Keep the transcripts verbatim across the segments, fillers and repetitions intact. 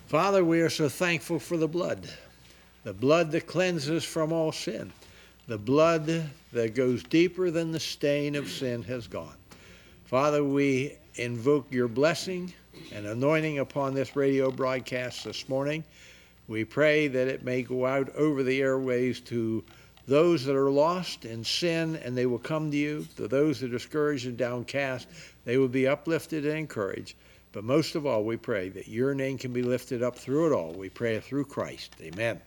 Father, we are so thankful for the blood, the blood that cleanses from all sin, the blood that goes deeper than the stain of sin has gone. Father, we invoke your blessing and anointing upon this radio broadcast this morning. We pray that it may go out over the airways to those that are lost in sin, and they will come to you. To those that are discouraged and downcast, they will be uplifted and encouraged. But most of all, we pray that your name can be lifted up through it all. We pray through Christ. Amen.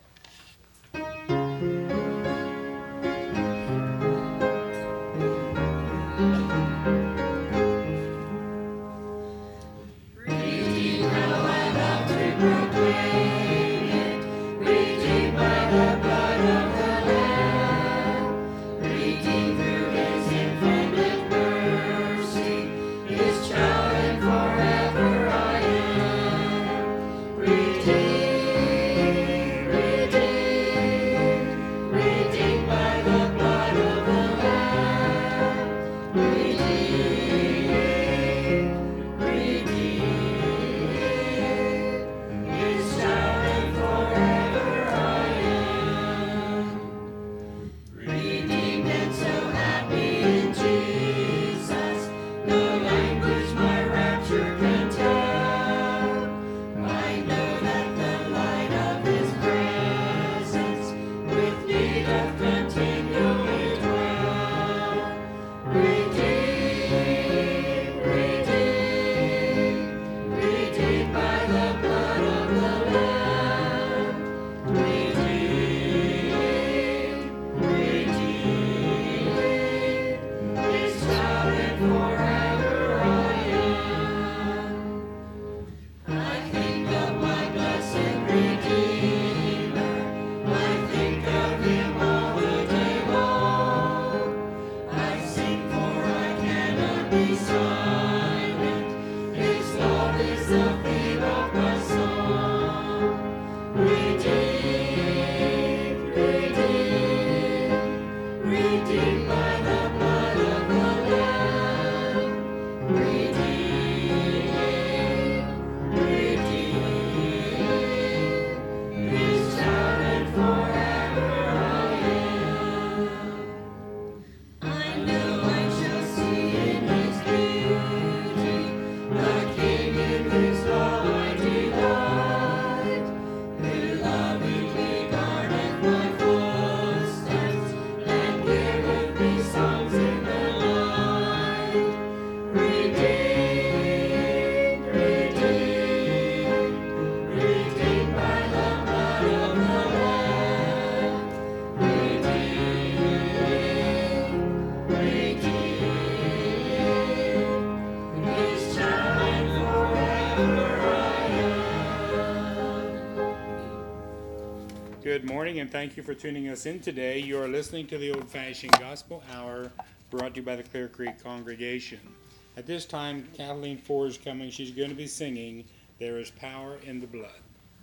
Good morning, and thank you for tuning us in today. You are listening to the Old-Fashioned Gospel Hour, brought to you by the Clear Creek Congregation. At this time, Kathleen Ford is coming. She's going to be singing, "There is Power in the Blood."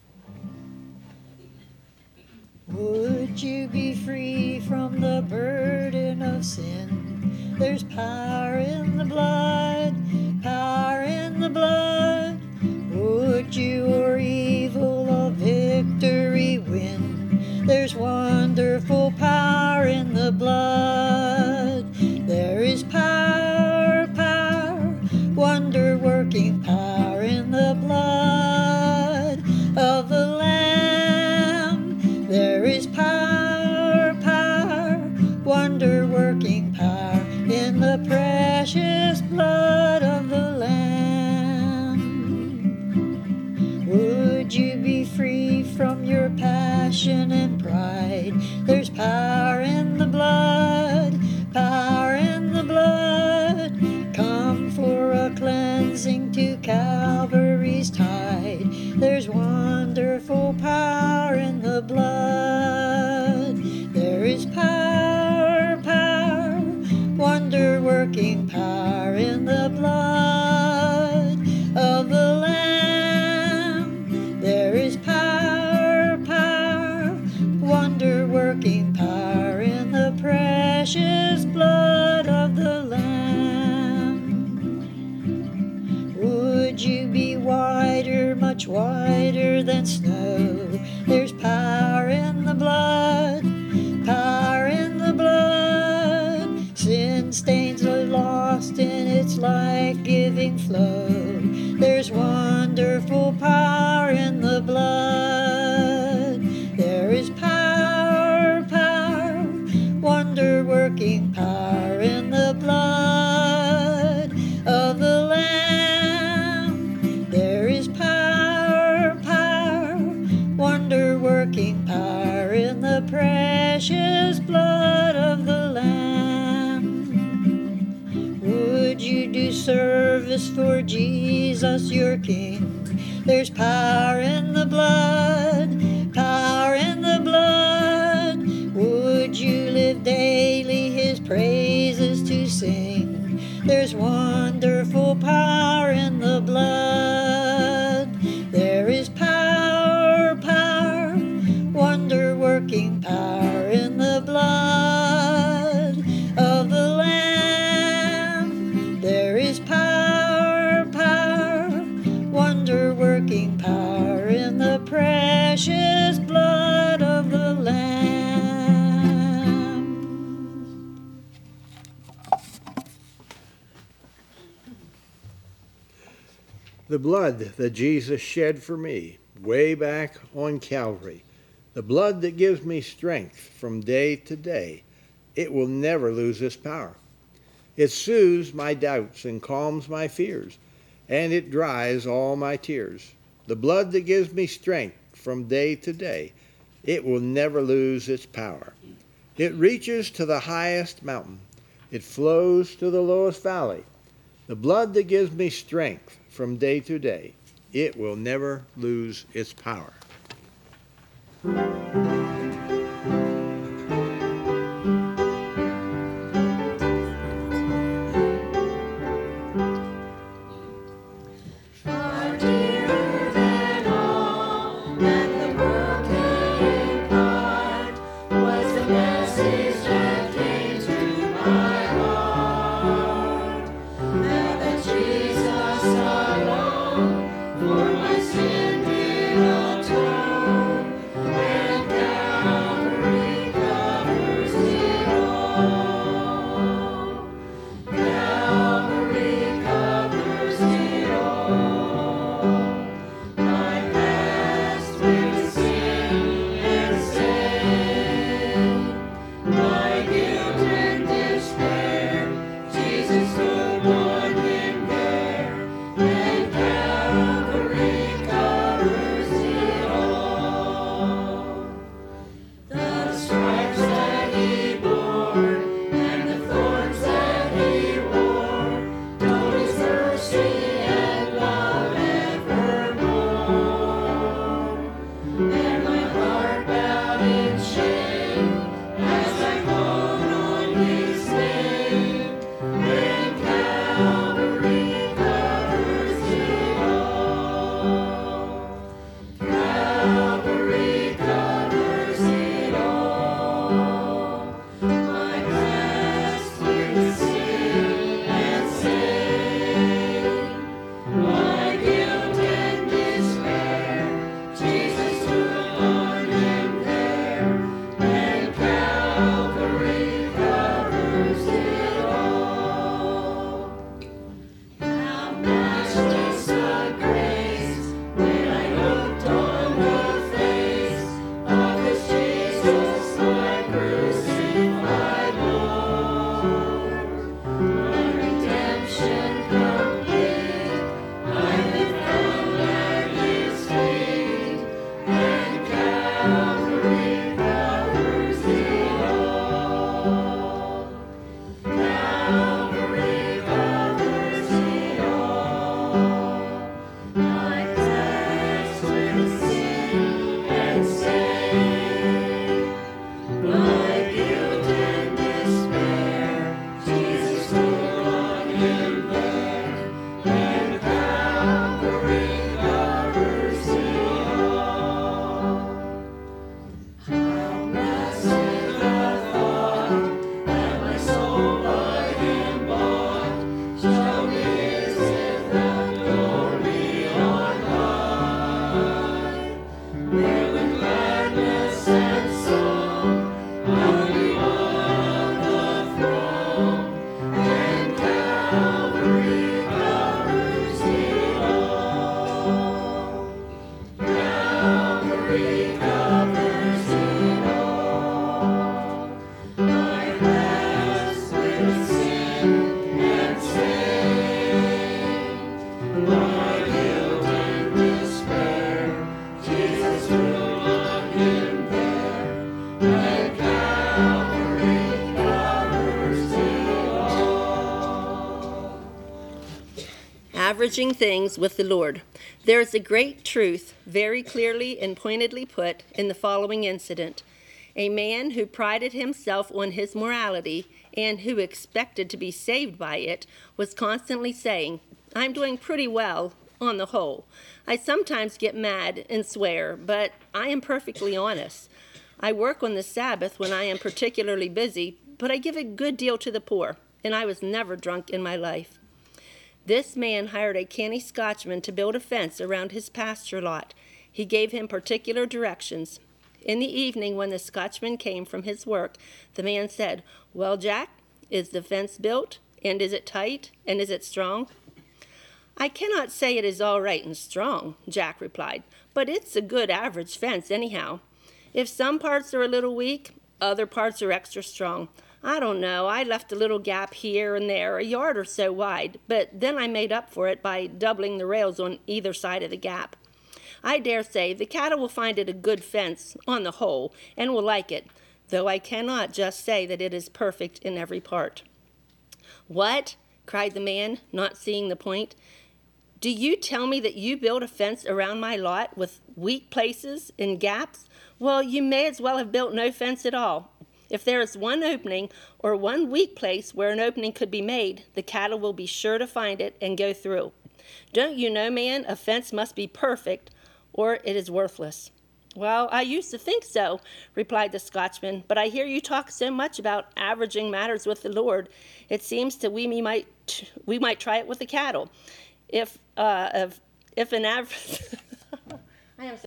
Would you be free from the burden of sin? There's power in the blood, power in the blood. Would you or evil a victory win? There's wonderful power in the blood. There is power, power, wonder-working power in the blood of the Lamb. There is power, power, wonder-working power in the precious blood of the Lamb. Would you be free from your passion and pride? There's power in the blood, power in the blood. Come for a cleansing to Calvary's tide. There's wonderful power in the blood. There is power, power, wonder-working power in the blood of the Lamb. There is power, power, wonder-working power in the precious blood of the Lamb. Would you be whiter, much whiter than snow. There's power in the blood, power in the blood. Sin stains are lost in its life-giving flow. There's wonderful power in the blood. There is power, power, wonder-working power in the blood of the Lamb. There is power, power, wonder-working power in the precious blood of the Lamb. Would you do service for Jesus your King? There's power in the blood, power in the blood. Would you live daily his praises to sing? There's wonderful power in the blood. There is power, power, wonder-working power in the blood of the Lamb. There is power, power, wonder-working power in the precious blood of the Lamb. The blood that Jesus shed for me way back on Calvary, the blood that gives me strength from day to day, it will never lose its power. It soothes my doubts and calms my fears, and it dries all my tears. The blood that gives me strength from day to day, it will never lose its power. It reaches to the highest mountain. It flows to the lowest valley. The blood that gives me strength from day to day, it will never lose its power. Far dearer than all that the world can impart was the message that came to my heart, that Jesus alone for my sin did atone, and Averaging things with the Lord. There is a great truth, very clearly and pointedly put, in the following incident. A man who prided himself on his morality and who expected to be saved by it was constantly saying, "I'm doing pretty well on the whole. I sometimes get mad and swear, but I am perfectly honest. I work on the Sabbath when I am particularly busy, but I give a good deal to the poor, and I was never drunk in my life." This man hired a canny Scotchman to build a fence around his pasture lot. He gave him particular directions. In the evening, when the Scotchman came from his work, the man said, "Well, Jack, is the fence built? And is it tight? And is it strong?" "I cannot say it is all right and strong," Jack replied, "but it's a good average fence anyhow. If some parts are a little weak, other parts are extra strong. I don't know, I left a little gap here and there, a yard or so wide, but then I made up for it by doubling the rails on either side of the gap. I dare say the cattle will find it a good fence on the whole and will like it, though I cannot just say that it is perfect in every part." "What?" cried the man, not seeing the point. "Do you tell me that you built a fence around my lot with weak places and gaps? Well, you may as well have built no fence at all. If there is one opening or one weak place where an opening could be made, the cattle will be sure to find it and go through. Don't you know, man, a fence must be perfect or it is worthless." "Well, I used to think so," replied the Scotchman, "but I hear you talk so much about averaging matters with the Lord. It seems to we, we might we might try it with the cattle. If uh, if, if an average..." I am so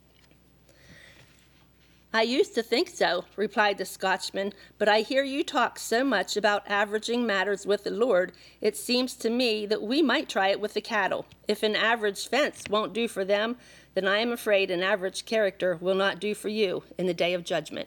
"I used to think so," replied the Scotchman, "but I hear you talk so much about averaging matters with the Lord, it seems to me that we might try it with the cattle. If an average fence won't do for them, then I am afraid an average character will not do for you in the day of judgment."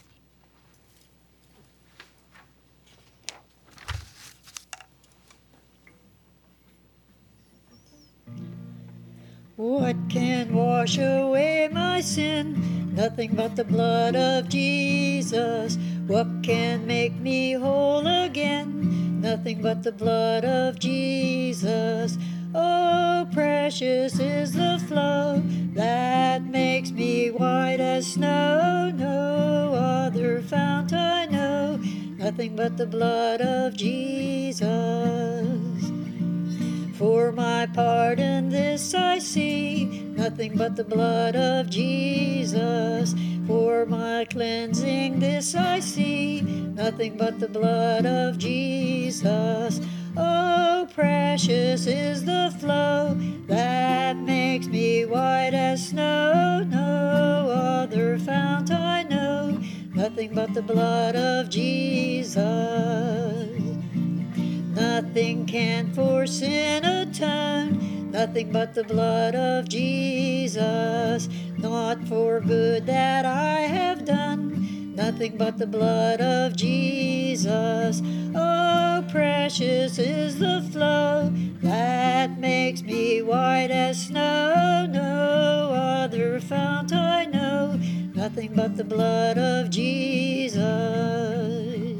What can wash away my sin? Nothing but the blood of Jesus. What can make me whole again? Nothing but the blood of Jesus. Oh, precious is the flow that makes me white as snow. No other fount I know. Nothing but the blood of Jesus. For my pardon this I see, nothing but the blood of Jesus. For my cleansing this I see, nothing but the blood of Jesus. Oh, precious is the flow that makes me white as snow. No other fount I know, nothing but the blood of Jesus. Nothing can for sin atone, nothing but the blood of Jesus. Not for good that I have done, nothing but the blood of Jesus. Oh, precious is the flow that makes me white as snow. No other fount I know, nothing but the blood of Jesus.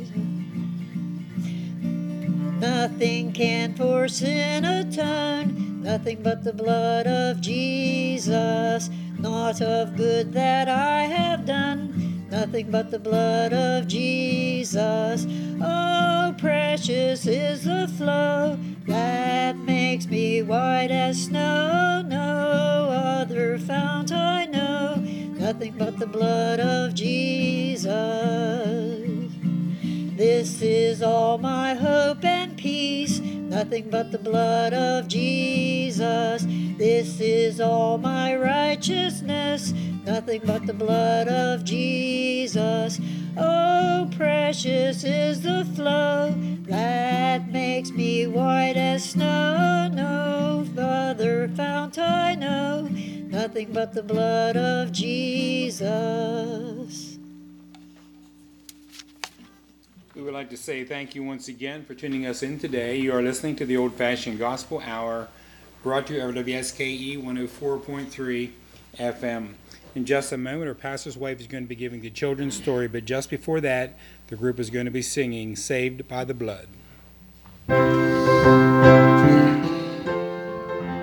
Nothing can for sin atone, nothing but the blood of Jesus. Not of good that I have done, nothing but the blood of Jesus. Oh, precious is the flow that makes me white as snow. No other fount I know, nothing but the blood of Jesus. This is all my hope and peace, nothing but the blood of Jesus. This is all my righteousness, nothing but the blood of Jesus. Oh, precious is the flow that makes me white as snow. No other fount I know, nothing but the blood of Jesus. We would like to say thank you once again for tuning us in today. You are listening to the Old Fashioned Gospel Hour, brought to you over W S K E one oh four point three F M. In just a moment, our pastor's wife is going to be giving the children's story, but just before that, the group is going to be singing Saved by the Blood.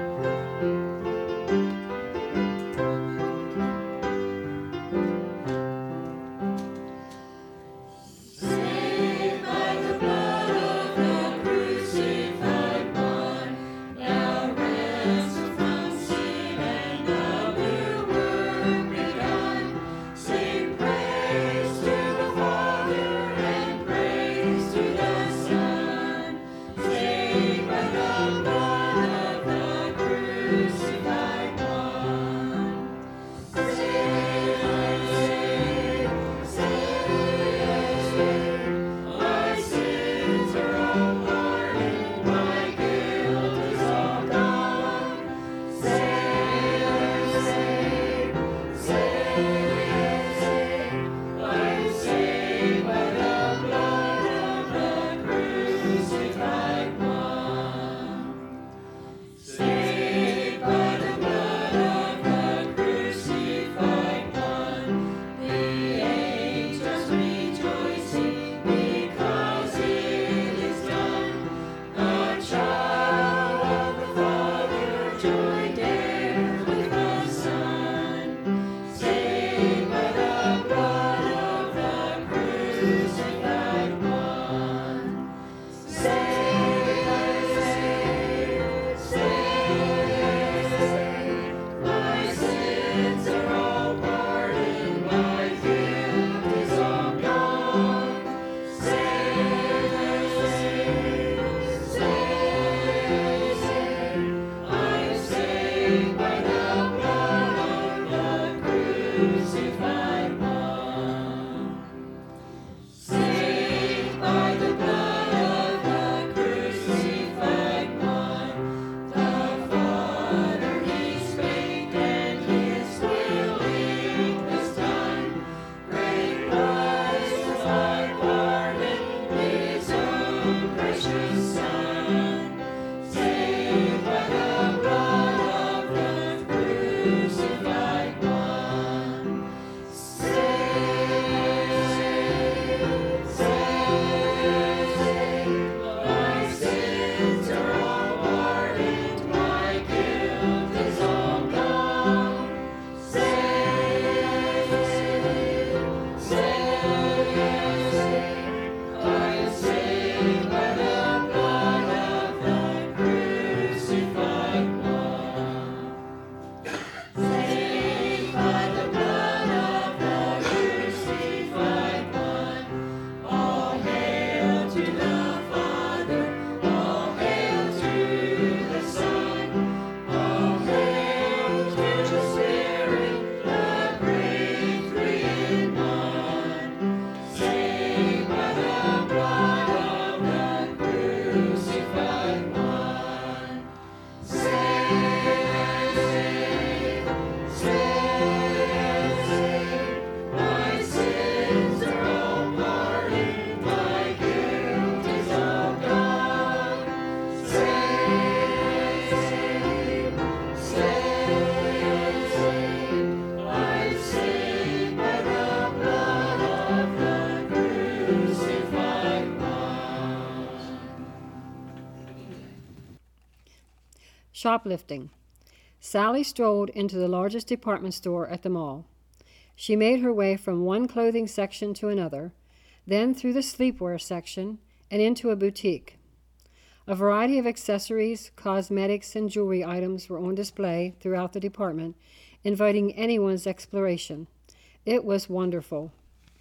Shoplifting. Sally strolled into the largest department store at the mall. She made her way from one clothing section to another, then through the sleepwear section and into a boutique. A variety of accessories, cosmetics, and jewelry items were on display throughout the department, inviting anyone's exploration. It was wonderful.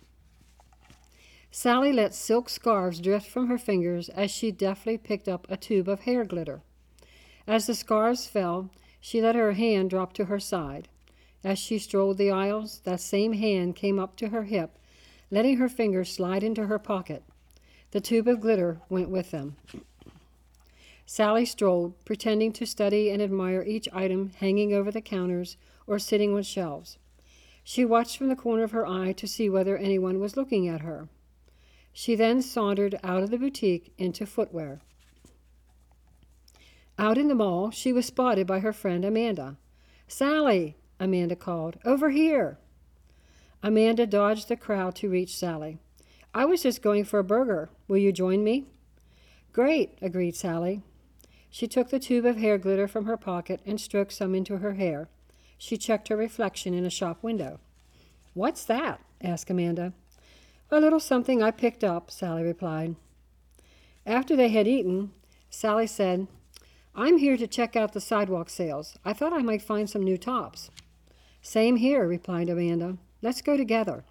Sally let silk scarves drift from her fingers as she deftly picked up a tube of hair glitter. As the scarves fell, she let her hand drop to her side. As she strolled the aisles, that same hand came up to her hip, letting her fingers slide into her pocket. The tube of glitter went with them. Sally strolled, pretending to study and admire each item hanging over the counters or sitting on shelves. She watched from the corner of her eye to see whether anyone was looking at her. She then sauntered out of the boutique into footwear. Out in the mall, she was spotted by her friend Amanda. "Sally," Amanda called, "over here." Amanda dodged the crowd to reach Sally. "I was just going for a burger. Will you join me?" "Great," agreed Sally. She took the tube of hair glitter from her pocket and stroked some into her hair. She checked her reflection in a shop window. "What's that?" asked Amanda. "A little something I picked up," Sally replied. After they had eaten, Sally said, "I'm here to check out the sidewalk sales. I thought I might find some new tops." "Same here," replied Amanda. "Let's go together."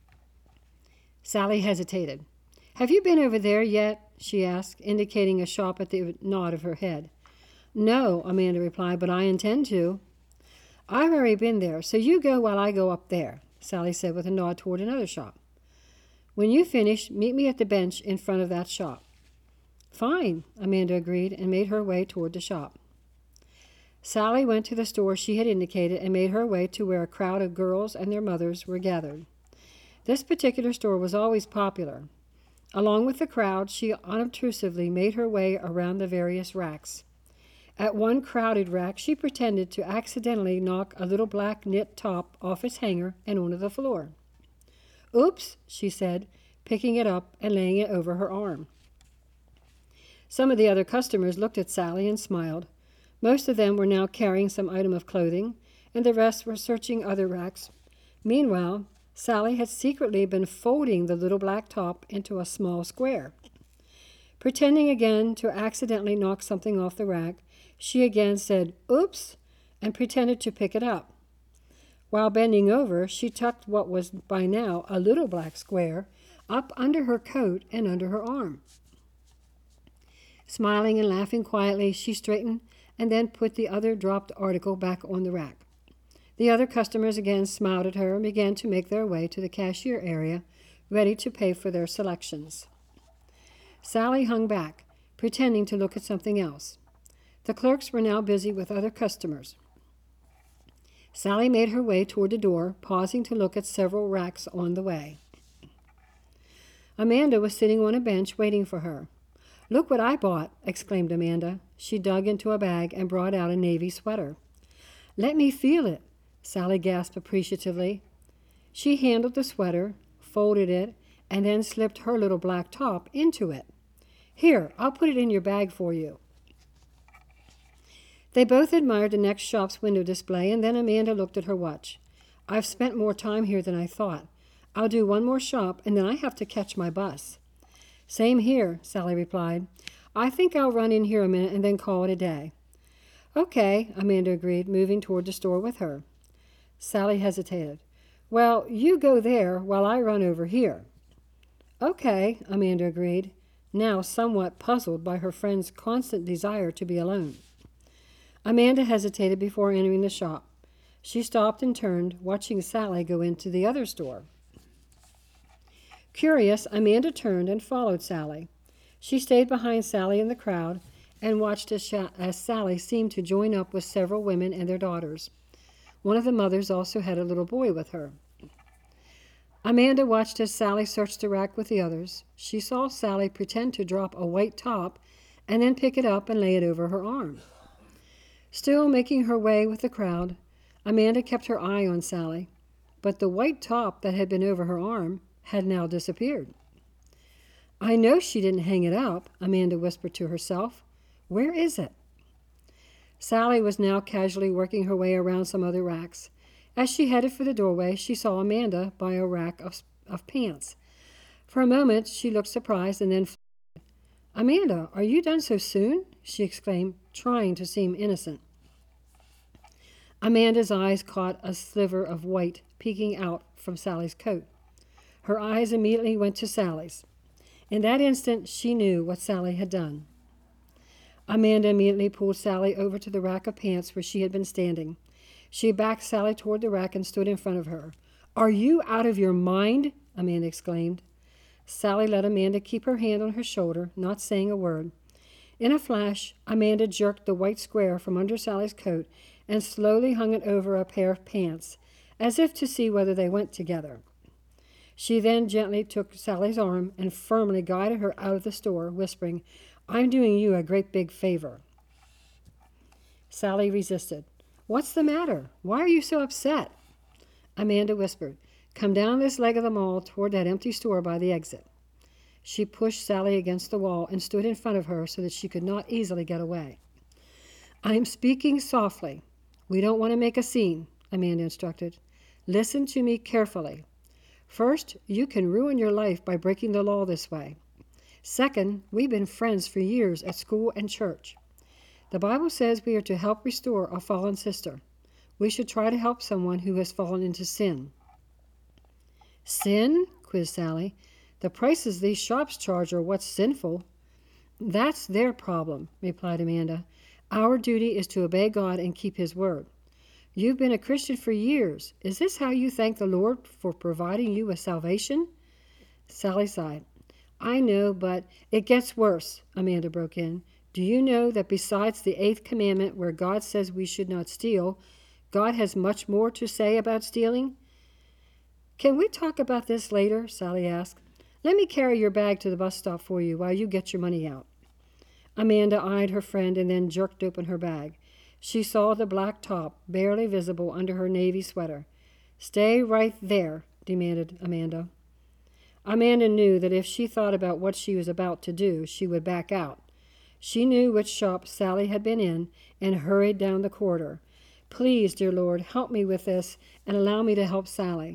Sally hesitated. "Have you been over there yet?" she asked, indicating a shop at the nod of her head. "No," Amanda replied, "but I intend to." "I've already been there, so you go while I go up there," Sally said with a nod toward another shop. "When you finish, meet me at the bench in front of that shop." "Fine," Amanda agreed and made her way toward the shop. Sally went to the store she had indicated and made her way to where a crowd of girls and their mothers were gathered. This particular store was always popular. Along with the crowd, she unobtrusively made her way around the various racks. At one crowded rack, she pretended to accidentally knock a little black knit top off its hanger and onto the floor. "Oops," she said, picking it up and laying it over her arm. Some of the other customers looked at Sally and smiled. Most of them were now carrying some item of clothing, and the rest were searching other racks. Meanwhile, Sally had secretly been folding the little black top into a small square. Pretending again to accidentally knock something off the rack, she again said, "Oops," and pretended to pick it up. While bending over, she tucked what was by now a little black square up under her coat and under her arm. Smiling and laughing quietly, she straightened and then put the other dropped article back on the rack. The other customers again smiled at her and began to make their way to the cashier area, ready to pay for their selections. Sally hung back, pretending to look at something else. The clerks were now busy with other customers. Sally made her way toward the door, pausing to look at several racks on the way. Amanda was sitting on a bench waiting for her. "Look what I bought," exclaimed Amanda. She dug into a bag and brought out a navy sweater. "Let me feel it," Sally gasped appreciatively. She handled the sweater, folded it, and then slipped her little black top into it. "Here, I'll put it in your bag for you." They both admired the next shop's window display, and then Amanda looked at her watch. "I've spent more time here than I thought. I'll do one more shop, and then I have to catch my bus." "Same here," Sally replied. "I think I'll run in here a minute and then call it a day." "Okay," Amanda agreed, moving toward the store with her. Sally hesitated. "Well, you go there while I run over here." "Okay," Amanda agreed, now somewhat puzzled by her friend's constant desire to be alone. Amanda hesitated before entering the shop. She stopped and turned, watching Sally go into the other store. Curious, Amanda turned and followed Sally. She stayed behind Sally in the crowd and watched as, Sha- as Sally seemed to join up with several women and their daughters. One of the mothers also had a little boy with her. Amanda watched as Sally searched the rack with the others. She saw Sally pretend to drop a white top and then pick it up and lay it over her arm. Still making her way with the crowd, Amanda kept her eye on Sally, but the white top that had been over her arm had now disappeared. "I know she didn't hang it up," Amanda whispered to herself. "Where is it?" Sally was now casually working her way around some other racks. As she headed for the doorway, she saw Amanda by a rack of, of pants. For a moment, she looked surprised and then fled. "Amanda, are you done so soon?" she exclaimed, trying to seem innocent. Amanda's eyes caught a sliver of white peeking out from Sally's coat. Her eyes immediately went to Sally's. In that instant, she knew what Sally had done. Amanda immediately pulled Sally over to the rack of pants where she had been standing. She backed Sally toward the rack and stood in front of her. "Are you out of your mind?" Amanda exclaimed. Sally let Amanda keep her hand on her shoulder, not saying a word. In a flash, Amanda jerked the white square from under Sally's coat and slowly hung it over a pair of pants, as if to see whether they went together. She then gently took Sally's arm and firmly guided her out of the store, whispering, "I'm doing you a great big favor." Sally resisted. "What's the matter? Why are you so upset?" Amanda whispered, "Come down this leg of the mall toward that empty store by the exit." She pushed Sally against the wall and stood in front of her so that she could not easily get away. "I'm speaking softly. We don't want to make a scene," Amanda instructed. "Listen to me carefully. First, you can ruin your life by breaking the law this way. Second, we've been friends for years at school and church. The Bible says we are to help restore a fallen sister. We should try to help someone who has fallen into sin." "Sin?" quizzed Sally. "The prices these shops charge are what's sinful." "That's their problem," replied Amanda. "Our duty is to obey God and keep His word. You've been a Christian for years. Is this how you thank the Lord for providing you with salvation?" Sally sighed. "I know, but it gets worse," Amanda broke in. "Do you know that besides the eighth commandment where God says we should not steal, God has much more to say about stealing?" "Can we talk about this later?" Sally asked. "Let me carry your bag to the bus stop for you while you get your money out." Amanda eyed her friend and then jerked open her bag. She saw the black top barely visible under her navy sweater. "Stay right there," demanded Amanda. Amanda knew that if she thought about what she was about to do, she would back out. She knew which shop Sally had been in and hurried down the corridor. "Please, dear Lord, help me with this and allow me to help Sally."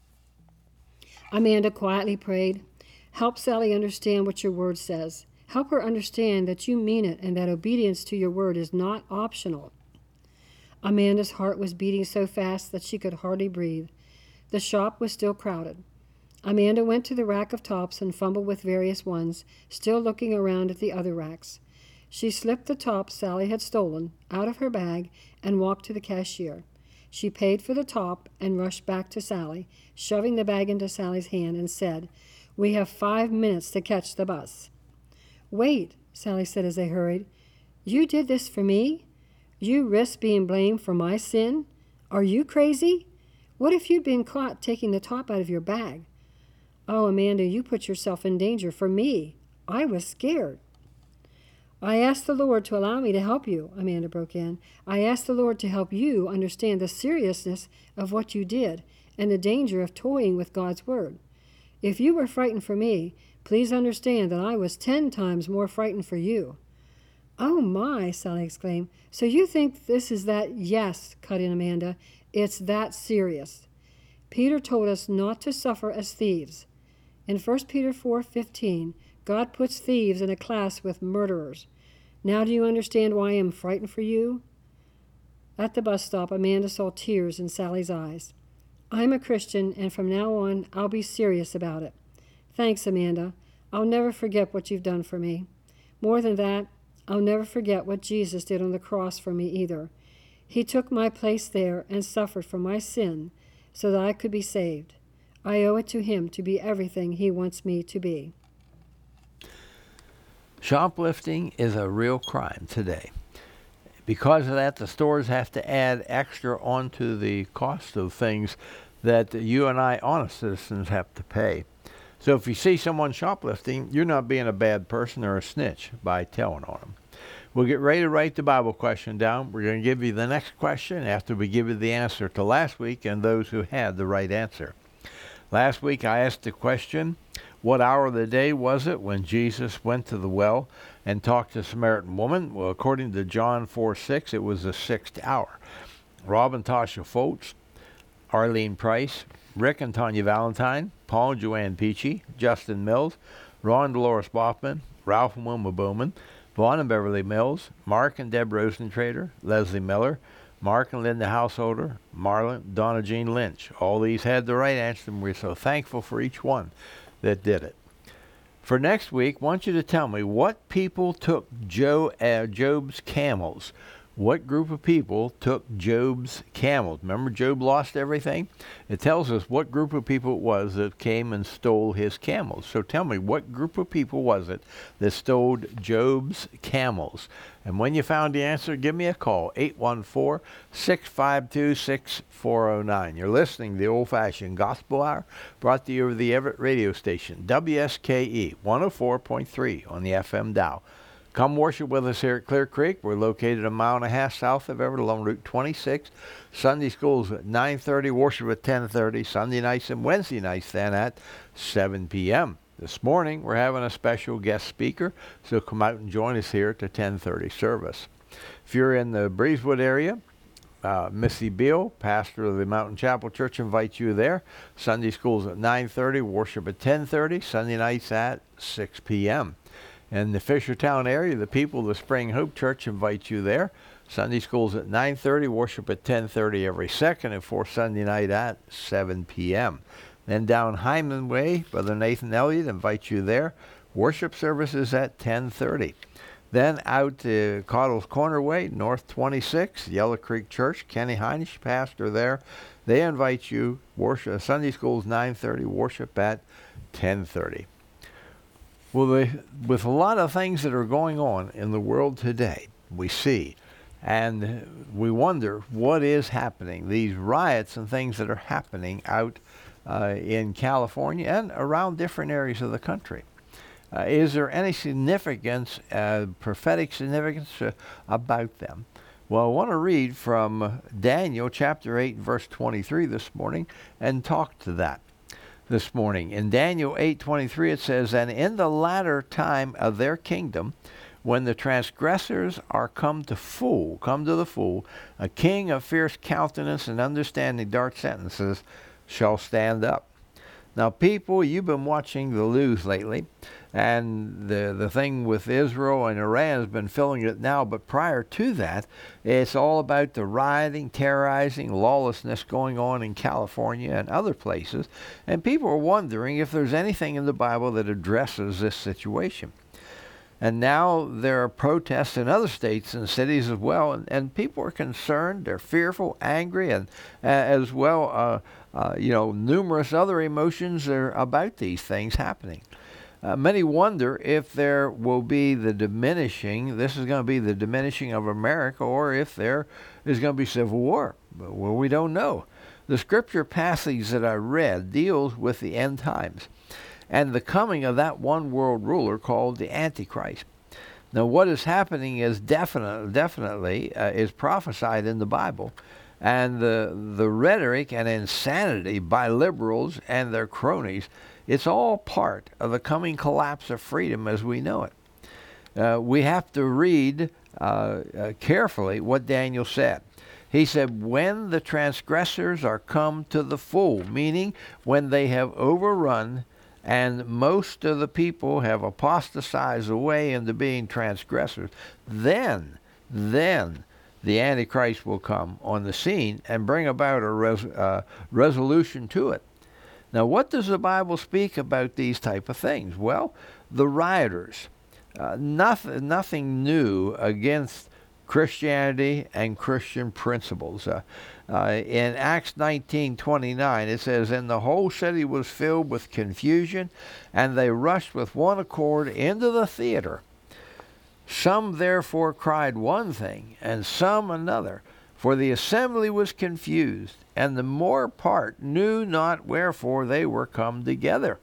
Amanda quietly prayed, "Help Sally understand what your word says. Help her understand that you mean it and that obedience to your word is not optional." Amanda's heart was beating so fast that she could hardly breathe. The shop was still crowded. Amanda went to the rack of tops and fumbled with various ones, still looking around at the other racks. She slipped the top Sally had stolen out of her bag and walked to the cashier. She paid for the top and rushed back to Sally, shoving the bag into Sally's hand, and said, "We have five minutes to catch the bus." "Wait," Sally said as they hurried. "You did this for me? You risked being blamed for my sin? Are you crazy? What if you'd been caught taking the top out of your bag?" "Oh, Amanda, you put yourself in danger for me. I was scared." "I asked the Lord to allow me to help you," Amanda broke in. "I asked the Lord to help you understand the seriousness of what you did and the danger of toying with God's word. If you were frightened for me, please understand that I was ten times more frightened for you." "Oh, my," Sally exclaimed. "So you think this is that—" "Yes," cut in Amanda. "It's that serious. Peter told us not to suffer as thieves. In First Peter four fifteen, God puts thieves in a class with murderers. Now do you understand why I am frightened for you?" At the bus stop, Amanda saw tears in Sally's eyes. "I'm a Christian, and from now on, I'll be serious about it. Thanks, Amanda. I'll never forget what you've done for me. More than that, I'll never forget what Jesus did on the cross for me either. He took my place there and suffered for my sin so that I could be saved. I owe it to him to be everything he wants me to be." Shoplifting is a real crime today. Because of that, the stores have to add extra onto the cost of things that you and I, honest citizens, have to pay. So if you see someone shoplifting, you're not being a bad person or a snitch by telling on them. We'll get ready to write the Bible question down. We're going to give you the next question after we give you the answer to last week and those who had the right answer. Last week I asked the question, What hour of the day was it when Jesus went to the well and talked to the Samaritan woman? Well, according to John four six, it was the sixth hour. Rob and Tasha Foltz, Arlene Price, Rick and Tanya Valentine, Paul and Joanne Peachy, Justin Mills, Ron and Dolores Boffman, Ralph and Wilma Bowman, Vaughn and Beverly Mills, Mark and Deb Rosentrader, Leslie Miller, Mark and Linda Householder, Marlon, Donna Jean Lynch. All these had the right answer, and we're so thankful for each one that did it. For next week, I want you to tell me what people took Joe, uh, Job's camels. What group of people took Job's camels? Remember, Job lost everything? It tells us what group of people it was that came and stole his camels. So tell me, what group of people was it that stole Job's camels? And when you found the answer, give me a call, eight one four, six five two, six four zero nine. You're listening to the Old-Fashioned Gospel Hour, brought to you over the Everett radio station, W S K E one oh four point three on the F M dial. Come worship with us here at Clear Creek. We're located a mile and a half south of Everett along Route twenty-six. Sunday school's at nine thirty, worship at ten thirty, Sunday nights and Wednesday nights then at seven p.m. This morning we're having a special guest speaker, so come out and join us here at the ten thirty service. If you're in the Breezewood area, uh, Missy Beal, pastor of the Mountain Chapel Church, invites you there. Sunday school's at nine thirty, worship at ten thirty, Sunday nights at six p.m. In the Fishertown area, the people of the Spring Hope Church invite you there. Sunday school's at nine thirty, worship at ten thirty every second and fourth Sunday night at seven p.m. Then down Hyman Way, Brother Nathan Elliott invites you there. Worship services at ten thirty. Then out to Cottle's Corner Way, North twenty-six, Yellow Creek Church, Kenny Heinisch, pastor there. They invite you. Worship, Sunday school's nine thirty, worship at ten thirty. Well, they, with a lot of things that are going on in the world today, we see, and we wonder what is happening. These riots and things that are happening out uh, in California and around different areas of the country. Uh, is there any significance, uh, prophetic significance uh, about them? Well, I want to read from Daniel chapter eight, verse twenty-three this morning and talk to that. This morning. In Daniel eight twenty-three it says, "And in the latter time of their kingdom, when the transgressors are come to full, come to the full, a king of fierce countenance and understanding dark sentences shall stand up." Now, people, you've been watching the news lately, and the the thing with Israel and Iran has been filling it now, but prior to that, it's all about the rioting, terrorizing, lawlessness going on in California and other places, and people are wondering if there's anything in the Bible that addresses this situation. And now there are protests in other states and cities as well, and, and people are concerned, they're fearful, angry, and uh, as well, uh, uh, you know, numerous other emotions are about these things happening. Uh, many wonder if there will be the diminishing, this is going to be the diminishing of America, or if there is going to be civil war. Well, we don't know. The scripture passage that I read deals with the end times and the coming of that one world ruler called the Antichrist. Now, what is happening is definitely, definitely uh, is prophesied in the Bible, and the the rhetoric and insanity by liberals and their cronies, it's all part of the coming collapse of freedom as we know it. Uh, we have to read uh, uh, carefully what Daniel said. He said, when the transgressors are come to the full, meaning when they have overrun and most of the people have apostatized away into being transgressors, then, then the Antichrist will come on the scene and bring about a res- uh, resolution to it. Now, what does the Bible speak about these type of things? Well, the rioters, uh, nothing, nothing new against Christianity and Christian principles. Uh, uh, in Acts nineteen twenty-nine, it says, "And the whole city was filled with confusion, and they rushed with one accord into the theater. Some therefore cried one thing, and some another, for the assembly was confused, and the more part knew not wherefore they were come together."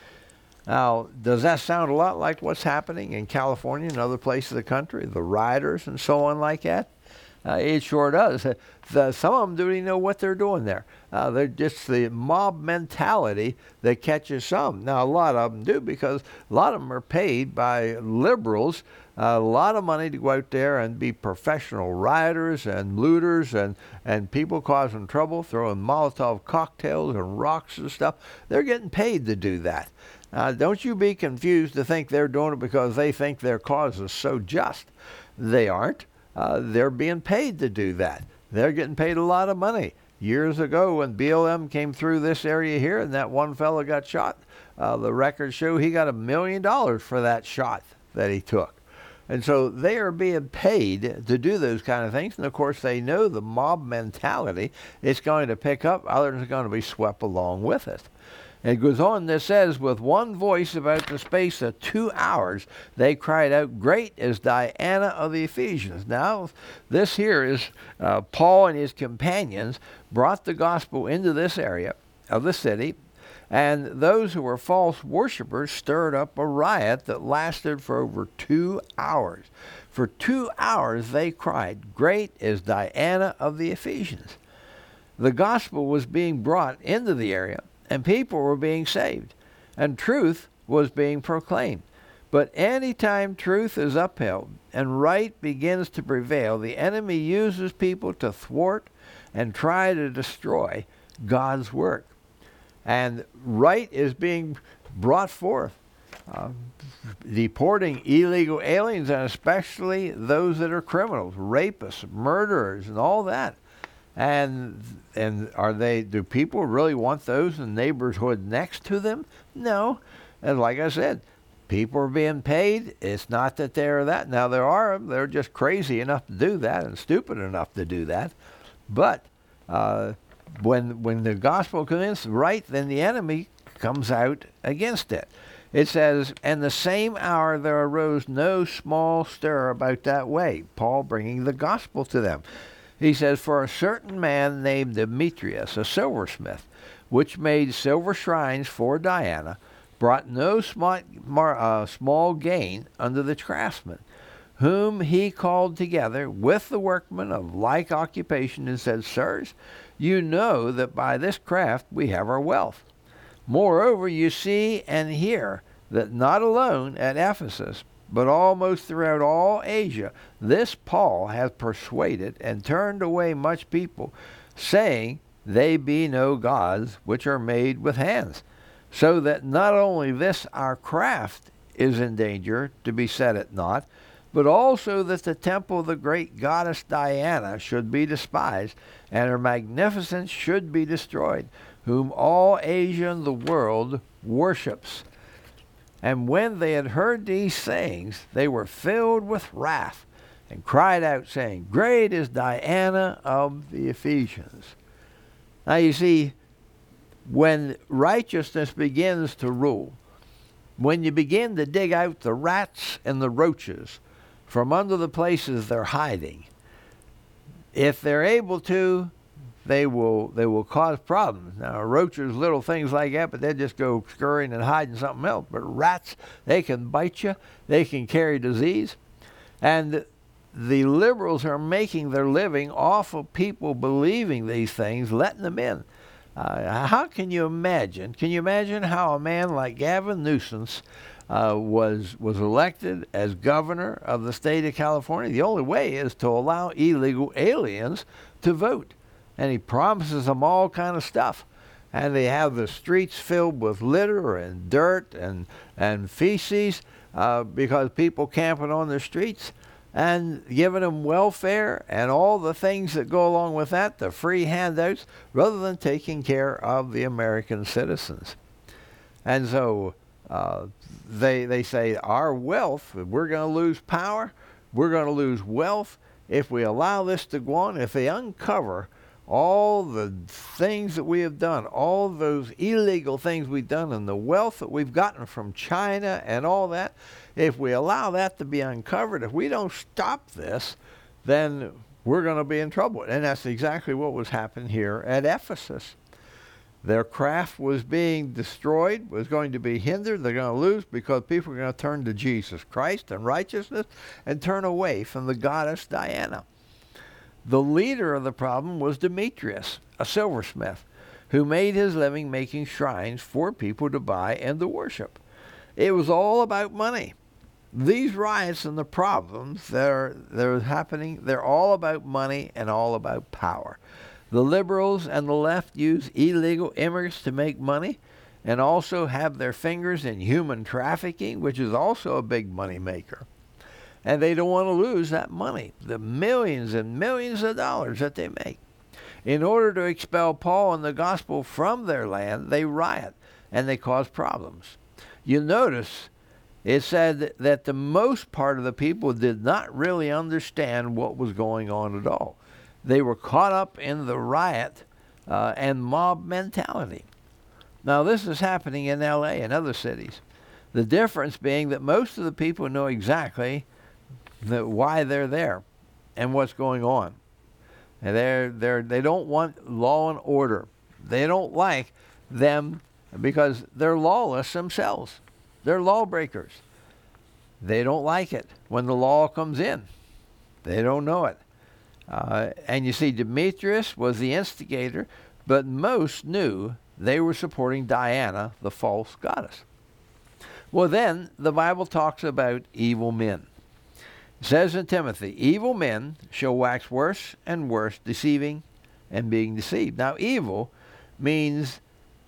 Now, does that sound a lot like what's happening in California and other places of the country, the rioters and so on like that? Uh, it sure does. Uh, the, some of them don't even know what they're doing there. Uh, they're just the mob mentality that catches some. Now, a lot of them do, because a lot of them are paid by liberals uh, a lot of money to go out there and be professional rioters and looters and, and people causing trouble, throwing Molotov cocktails and rocks and stuff. They're getting paid to do that. Uh, don't you be confused to think they're doing it because they think their cause is so just. They aren't. Uh, they're being paid to do that. They're getting paid a lot of money. Years ago, when B L M came through this area here and that one fellow got shot, uh, the records show he got a million dollars for that shot that he took. And so they are being paid to do those kind of things. And of course, they know the mob mentality is going to pick up. Others are going to be swept along with it. It goes on, this says, with one voice about the space of two hours, they cried out, "Great is Diana of the Ephesians." Now, this here is uh, Paul and his companions brought the gospel into this area of the city, and those who were false worshipers stirred up a riot that lasted for over two hours. For two hours they cried, "Great is Diana of the Ephesians." The gospel was being brought into the area, and people were being saved, and truth was being proclaimed. But any time truth is upheld and right begins to prevail, the enemy uses people to thwart and try to destroy God's work. And right is being brought forth, uh, deporting illegal aliens, and especially those that are criminals, rapists, murderers, and all that. And and are they? Do people really want those in the neighborhood next to them? No. And like I said, people are being paid. It's not that they're that. Now there are them. They're just crazy enough to do that and stupid enough to do that. But uh, when when the gospel comes right, then the enemy comes out against it. It says, "And the same hour there arose no small stir about that way." Paul bringing the gospel to them. He says, "For a certain man named Demetrius, a silversmith, which made silver shrines for Diana, brought no small, uh, small gain unto the craftsmen, whom he called together with the workmen of like occupation, and said, Sirs, you know that by this craft we have our wealth. Moreover, you see and hear that not alone at Ephesus, but almost throughout all Asia, this Paul hath persuaded and turned away much people, saying, They be no gods which are made with hands. So that not only this our craft is in danger to be set at naught, but also that the temple of the great goddess Diana should be despised, and her magnificence should be destroyed, whom all Asia and the world worships. And when they had heard these things, they were filled with wrath, and cried out, saying, Great is Diana of the Ephesians. Now you see, when righteousness begins to rule, when you begin to dig out the rats and the roaches from under the places they're hiding, if they're able to, they will they will cause problems. Now, roaches, little things like that, but they just go scurrying and hiding something else. But rats, they can bite you. They can carry disease. And the liberals are making their living off of people believing these things, letting them in. Uh, how can you imagine? Can you imagine how a man like Gavin Newsom uh, was was elected as governor of the state of California? The only way is to allow illegal aliens to vote. And he promises them all kind of stuff. And they have the streets filled with litter and dirt and, and feces uh, because people camping on the streets, and giving them welfare and all the things that go along with that, the free handouts, rather than taking care of the American citizens. And so uh, they, they say our wealth, we're going to lose power, we're going to lose wealth if we allow this to go on, if they uncover all the things that we have done, all those illegal things we've done, and the wealth that we've gotten from China and all that, if we allow that to be uncovered, if we don't stop this, then we're going to be in trouble. And that's exactly what was happening here at Ephesus. Their craft was being destroyed, was going to be hindered. They're going to lose because people are going to turn to Jesus Christ and righteousness and turn away from the goddess Diana. The leader of the problem was Demetrius, a silversmith, who made his living making shrines for people to buy and to worship. It was all about money. These riots and the problems that are, that are happening, they're all about money and all about power. The liberals and the left use illegal immigrants to make money and also have their fingers in human trafficking, which is also a big money maker. And they don't want to lose that money, the millions and millions of dollars that they make. In order to expel Paul and the gospel from their land, they riot and they cause problems. You notice it said that the most part of the people did not really understand what was going on at all. They were caught up in the riot uh, and mob mentality. Now, this is happening in L A and other cities. The difference being that most of the people know exactly the, why they're there and what's going on. And they're, they're, they don't want law and order. They don't like them because they're lawless themselves. They're lawbreakers. They don't like it when the law comes in. They don't know it. Uh, and you see, Demetrius was the instigator, but most knew they were supporting Diana, the false goddess. Well, then the Bible talks about evil men. It says in Timothy, evil men shall wax worse and worse, deceiving and being deceived. Now, evil means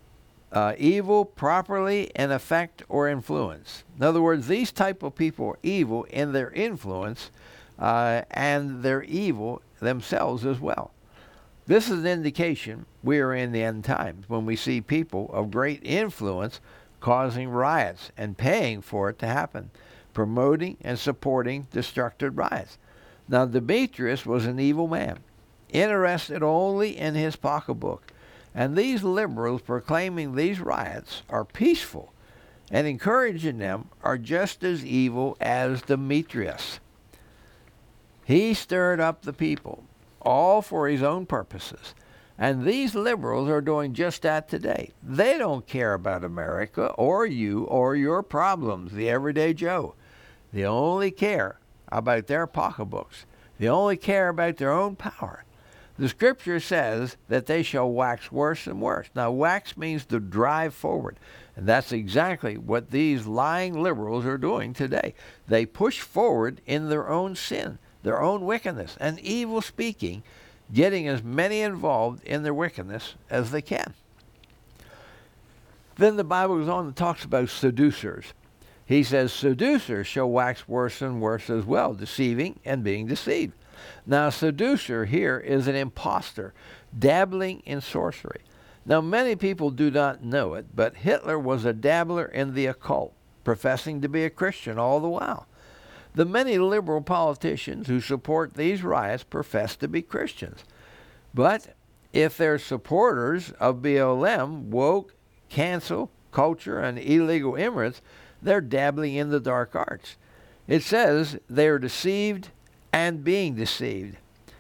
uh, evil properly in effect or influence. In other words, these type of people are evil in their influence, uh, and they're evil themselves as well. This is an indication we are in the end times when we see people of great influence causing riots and paying for it to happen, promoting and supporting destructive riots. Now, Demetrius was an evil man, interested only in his pocketbook. And these liberals proclaiming these riots are peaceful and encouraging them are just as evil as Demetrius. He stirred up the people, all for his own purposes. And these liberals are doing just that today. They don't care about America or you or your problems, the everyday Joe. They only care about their pocketbooks. They only care about their own power. The scripture says that they shall wax worse and worse. Now, wax means to drive forward. And that's exactly what these lying liberals are doing today. They push forward in their own sin, their own wickedness, and evil speaking, getting as many involved in their wickedness as they can. Then the Bible goes on and talks about seducers. He says, seducers shall wax worse and worse as well, deceiving and being deceived. Now, a seducer here is an impostor, dabbling in sorcery. Now, many people do not know it, but Hitler was a dabbler in the occult, professing to be a Christian all the while. The many liberal politicians who support these riots profess to be Christians. But if they're supporters of B L M, woke, cancel, culture, and illegal immigrants, they're dabbling in the dark arts. It says they are deceived and being deceived.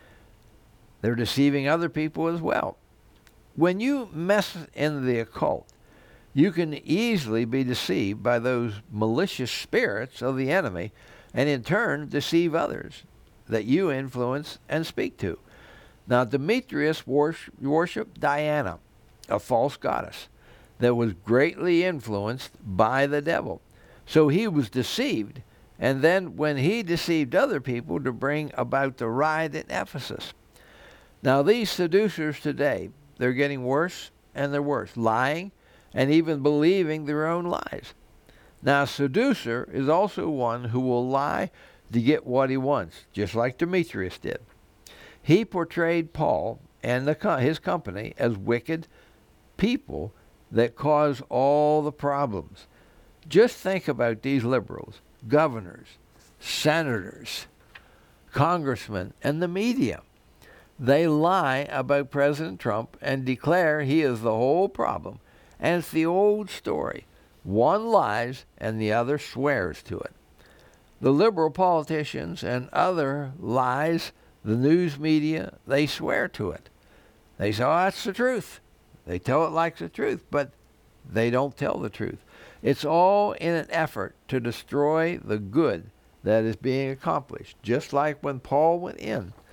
They're deceiving other people as well. When you mess in the occult, you can easily be deceived by those malicious spirits of the enemy and in turn deceive others that you influence and speak to. Now, Demetrius worshipped Diana, a false goddess that was greatly influenced by the devil. So he was deceived, and then when he deceived other people to bring about the riot in Ephesus. Now, these seducers today, they're getting worse and they're worse, lying and even believing their own lies. Now, a seducer is also one who will lie to get what he wants, just like Demetrius did. He portrayed Paul and the, his company as wicked people that cause all the problems. Just think about these liberals, governors, senators, congressmen, and the media. They lie about President Trump and declare he is the whole problem. And it's the old story. One lies and the other swears to it. The liberal politicians and other lies, the news media, they swear to it. They say, oh, that's the truth. They tell it like the truth, but they don't tell the truth. It's all in an effort to destroy the good that is being accomplished. Just like when Paul went in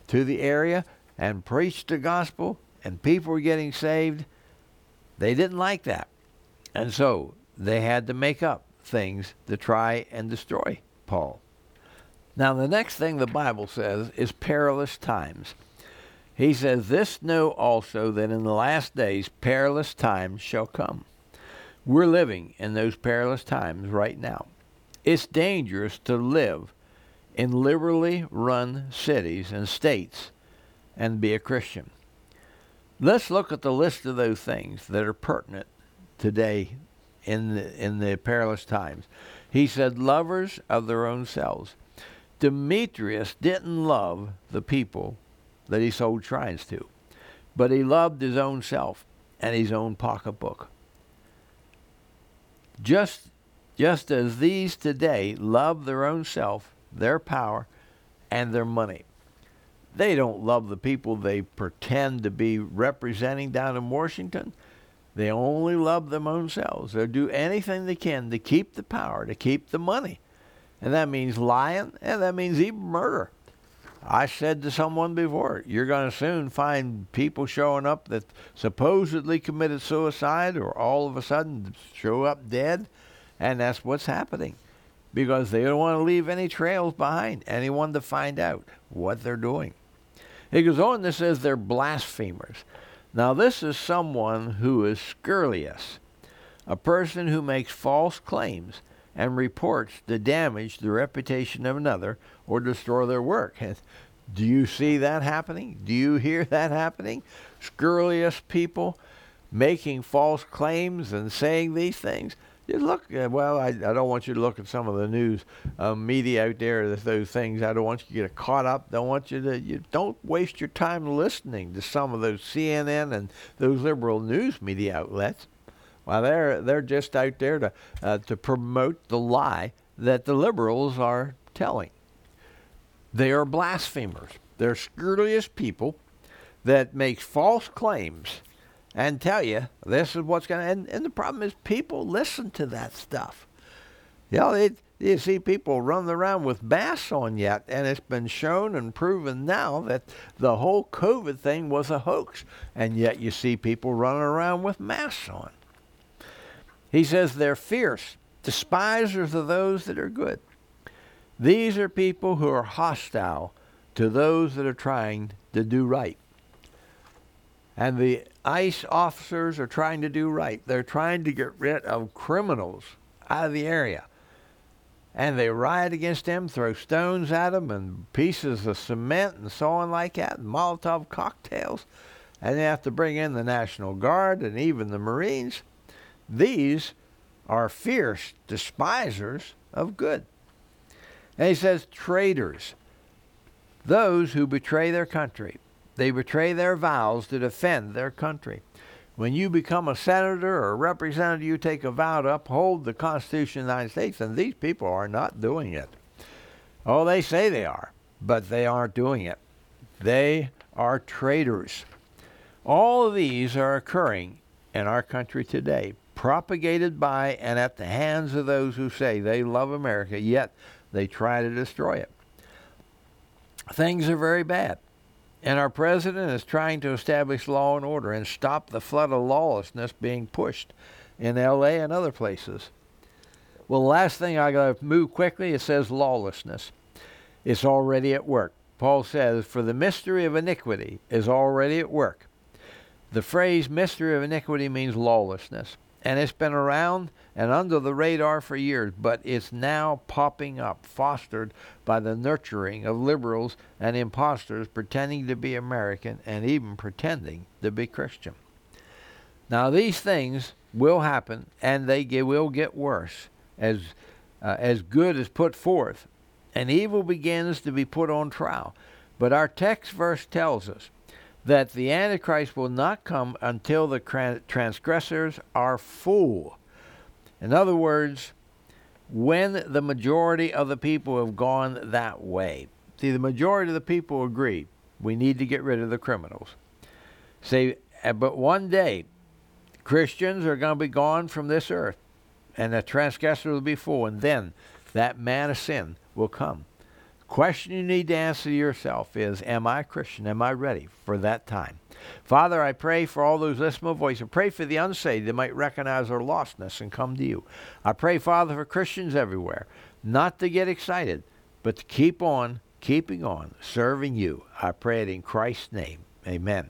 to the area and preached the gospel and people were getting saved, they didn't like that. And so they had to make up things to try and destroy Paul. Now, the next thing the Bible says is perilous times. He says, "This know also that in the last days perilous times shall come." We're living in those perilous times right now. It's dangerous to live in liberally run cities and states and be a Christian. Let's look at the list of those things that are pertinent today in the, in the perilous times. He said, lovers of their own selves. Demetrius didn't love the people that he sold shrines to, but he loved his own self and his own pocketbook. Just, just as these today love their own self, their power, and their money. They don't love the people they pretend to be representing down in Washington. They only love their own selves. They'll do anything they can to keep the power, to keep the money. And that means lying, and that means even murder. I said to someone before, you're going to soon find people showing up that supposedly committed suicide or all of a sudden show up dead, and that's what's happening because they don't want to leave any trails behind, anyone to find out what they're doing. It goes on and says they're blasphemers. Now this is someone who is scurrilous, a person who makes false claims and reports to damage the reputation of another or destroy their work. Do you see that happening? Do you hear that happening? Scurrilous people making false claims and saying these things. Just look, uh, well, I, I don't want you to look at some of the news uh, media out there, those things. I don't want you to get caught up. Don't want you to, you don't waste your time listening to some of those C N N and those liberal news media outlets. Well, they're they're just out there to uh, to promote the lie that the liberals are telling. They are blasphemers. They're scurrilous people that make false claims and tell you this is what's going to. And, and the problem is people listen to that stuff. You know, it, you see people running around with masks on yet, and it's been shown and proven now that the whole COVID thing was a hoax, and yet you see people running around with masks on. He says they're fierce, despisers of those that are good. These are people who are hostile to those that are trying to do right. And the ICE officers are trying to do right. They're trying to get rid of criminals out of the area. And they riot against them, throw stones at them and pieces of cement and so on like that, and Molotov cocktails. And they have to bring in the National Guard and even the Marines. These are fierce despisers of good. And he says traitors, those who betray their country. They betray their vows to defend their country. When you become a senator or a representative, you take a vow to uphold the Constitution of the United States, and these people are not doing it. Oh, they say they are, but they aren't doing it. They are traitors. All of these are occurring in our country today, propagated by and at the hands of those who say they love America, yet they try to destroy it. Things are very bad. And our president is trying to establish law and order and stop the flood of lawlessness being pushed in L A and other places. Well, the last thing I got to move quickly, it says lawlessness. It's already at work. Paul says, for the mystery of iniquity is already at work. The phrase mystery of iniquity means lawlessness. And it's been around and under the radar for years, but it's now popping up, fostered by the nurturing of liberals and imposters pretending to be American and even pretending to be Christian. Now, these things will happen, and they get, will get worse as, uh, as good is put forth, and evil begins to be put on trial. But our text verse tells us that the Antichrist will not come until the transgressors are full. In other words, when the majority of the people have gone that way. See, the majority of the people agree we need to get rid of the criminals. See, but one day, Christians are going to be gone from this earth, and the transgressors will be full, and then that man of sin will come. Question you need to answer to yourself is, am I a Christian? Am I ready for that time? Father, I pray for all those listening to my voice, and pray for the unsaved that might recognize their lostness and come to you. I pray, Father, for Christians everywhere, not to get excited, but to keep on, keeping on, serving you. I pray it in Christ's name. Amen.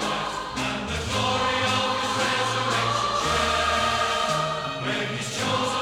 When he's chosen